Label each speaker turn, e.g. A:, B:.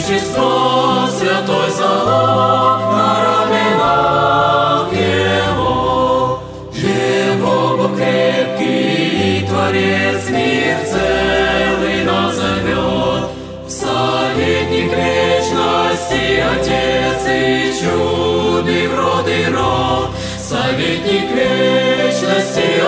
A: вещество, святой залог на раменах Его. Его Бог крепкий и Творец мир целый назовет. Советник вечности, Отец и чуд, и в род, и род. Советник вечности,